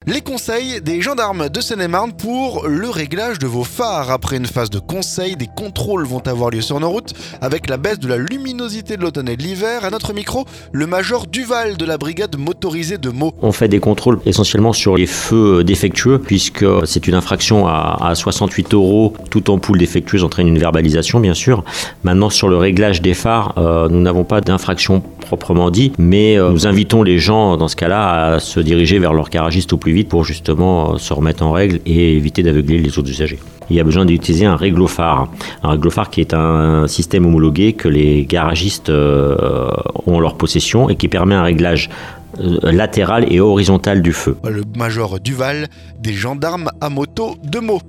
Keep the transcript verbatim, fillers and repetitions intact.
Les conseils des gendarmes de Seine-et-Marne pour le réglage de vos phares. Après une phase de conseil, des contrôles vont avoir lieu sur nos routes avec la baisse de la luminosité de l'automne et de l'hiver. À notre micro, le major Duval de la brigade motorisée de Meaux. On fait des contrôles essentiellement sur les feux défectueux puisque c'est une infraction à, à soixante-huit euros. Toute ampoule défectueuse entraîne une verbalisation bien sûr. Maintenant sur le réglage des phares, euh, nous n'avons pas d'infraction proprement dit, mais euh, nous invitons les gens dans ce cas-là à se diriger vers leur garagiste au plus vite pour justement euh, se remettre en règle et éviter d'aveugler les autres usagers. Il y a besoin d'utiliser un réglophare. Un réglophare qui est un système homologué que les garagistes euh, ont en leur possession et qui permet un réglage euh, latéral et horizontal du feu. Le major Duval des gendarmes à moto de Meaux.